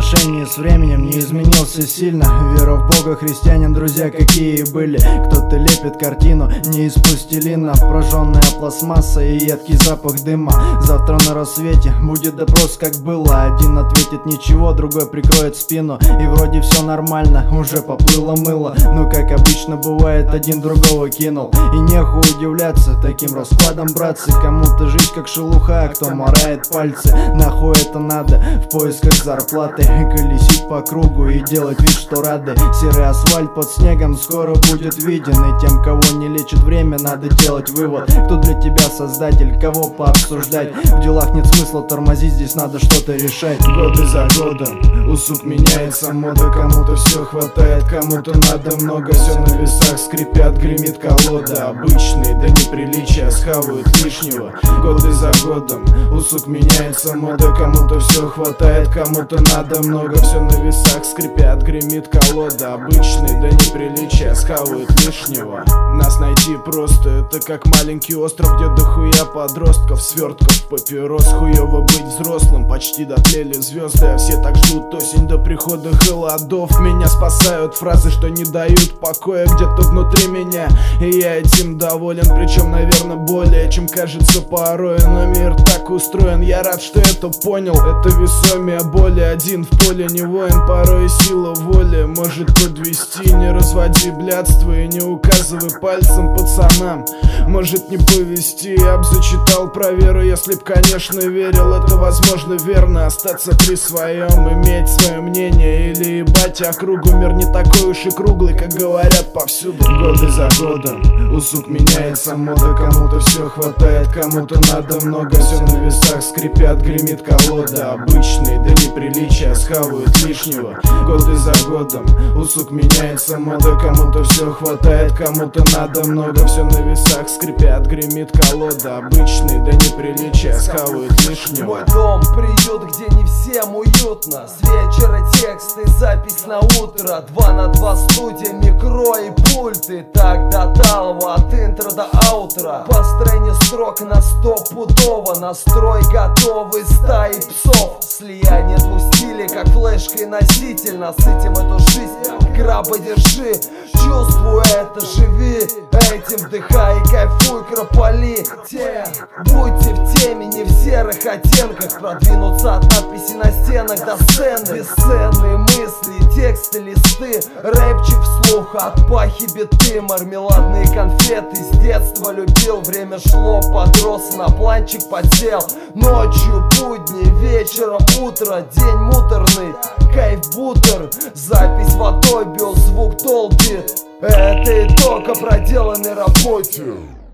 соотношении с временем не изменился сильно. Вера в Бога, христианин, друзья какие были. Кто-то лепит картину не из пластилина, прожженная пластмасса и едкий запах дыма. Завтра на рассвете будет допрос, как было. Один ответит ничего, другой прикроет спину, и вроде все нормально, уже поплыло мыло. Но как обычно бывает, один другого кинул. И нехуй удивляться таким раскладом, братцы. Кому-то жизнь как шелуха, а кто морает пальцы. Нахуй это надо в поисках зарплаты, колесить по кругу и делать вид, что рады. Серый асфальт под снегом скоро будет виден, и тем, кого не лечит время, надо делать вывод. Кто для тебя создатель, кого пообсуждать. В делах нет смысла тормозить, здесь надо что-то решать. Годы за годом, у сук меняется мода. Кому-то все хватает, кому-то надо много. Все на весах скрипят, гремит колода. Обычные до неприличия схавают лишнего. Годы за годом, у сук меняется мода. Кому-то все хватает, кому-то надо много. Все на весах скрипят, гремит колода. Обычные до неприличия схавают лишнего. Нас найти просто, это как маленький остров, где дохуя подростков, свертков, папирос. Хуёво быть взрослым, почти дотлели звезды, а все так ждут осень до прихода холодов. Меня спасают фразы, что не дают покоя где-то внутри меня, и я этим доволен, причем, наверное, более чем кажется порой. Но мир так устроен, я рад, что это понял. Это весомее боли, один в поле не воин. Порой сила воли может подвести. Не разводи блядство и не указывай пальцем пацанам, может не повести. Я б зачитал про веру, если б, конечно, верил. Это возможно верно, остаться при своем, иметь свое мнение или ебать округу. Мир не такой уж и круглый, как говорят повсюду. Годы за годом, у сук меняется мода. Кому-то все хватает, кому-то надо много. Все на весах скрипят, гремит колода. Обычные до неприличия схавают лишнего. Годы за годом, у сук меняется мода. Кому-то все хватает, кому-то надо много. Все на весах скрипят, гремит колода. Обычные до неприличия схавают лишнего. Мой дом приют, где не всем уютно. С вечера тексты, запись на утро. 2 на 2 студия, микро и пульты. Так до талого, от интро до аутро. Построение строк на 100-пудово. Настрой готовый, стаи псов. Слияние двух стилей, как флешка и носитель. Насытим эту жизнь, краба держи. Чувствуй это, живи этим, вдыхай и кайфуй, крополи. Будьте в теме, не в серых оттенках. Продвинуться от надписи на стенах до сцены. Бесценные мысли, тексты, листы. Рэпчик вслух, от пахи биты. Мармеладные конфеты с детства любил. Время шло, подрос, на планчик подсел. Ночью будни, вечером утро. День муторный, кайф бутер. Запись водой бил, звук долби. Это итог о проделанной работе.